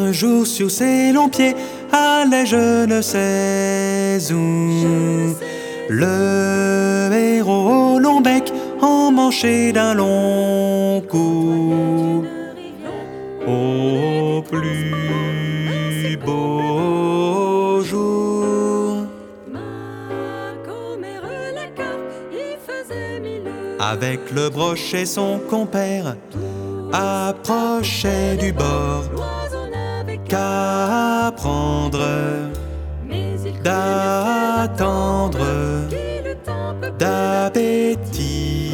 Un jour sur ses longs pieds allait je ne sais où. Le héros au long bec emmanché d'un long cou. Au plus beau jour, avec le brochet son compère approchait du bord. Qu'apprendre d'attendre d'appétit.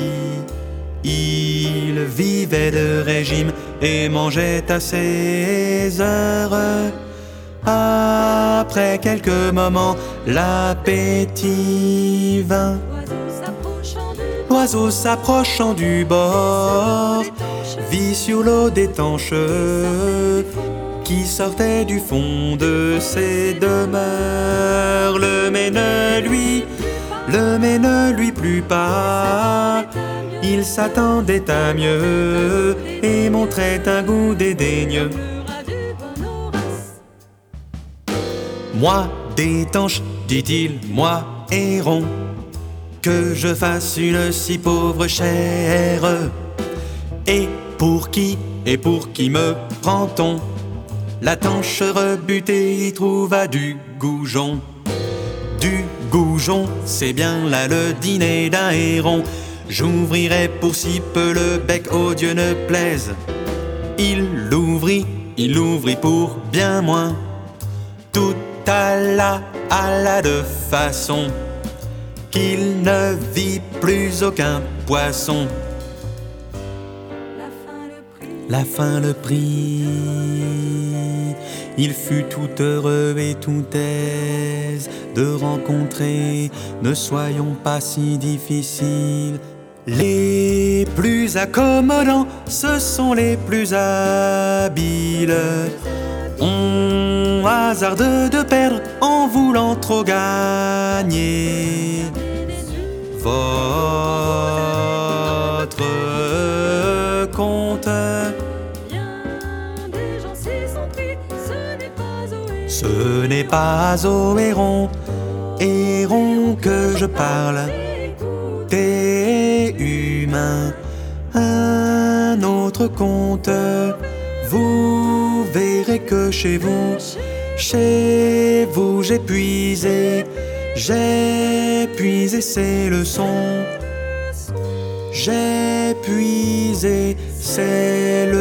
Il vivait de régime et mangeait à ses heures. Après quelques moments, l'appétit vint. L'oiseau s'approchant du bord vit sur l'eau d'étanche qui sortait du fond de ses demeures. Le mets ne lui plut pas. Il s'attendait à mieux et montrait un goût dédaigneux. Moi, d'étanche, dit-il, moi, héron, que je fasse une si pauvre chair. Et pour qui me prend-on? La tanche rebutée y trouva du goujon. Du goujon, c'est bien là le dîner d'un héron. J'ouvrirai pour si peu le bec, oh Dieu ne plaise. Il l'ouvrit pour bien moins. Tout alla de façon qu'il ne vit plus aucun poisson. La faim le prit, il fut tout heureux et tout aise de rencontrer, ne soyons pas si difficiles. Les plus accommodants, ce sont les plus habiles. On hasarde de perdre en voulant trop gagner. Votre compte. Ce n'est pas au héron que je parle. T'es humain, un autre conte. Vous verrez que chez vous, j'ai puisé ces leçons. J'ai puisé ces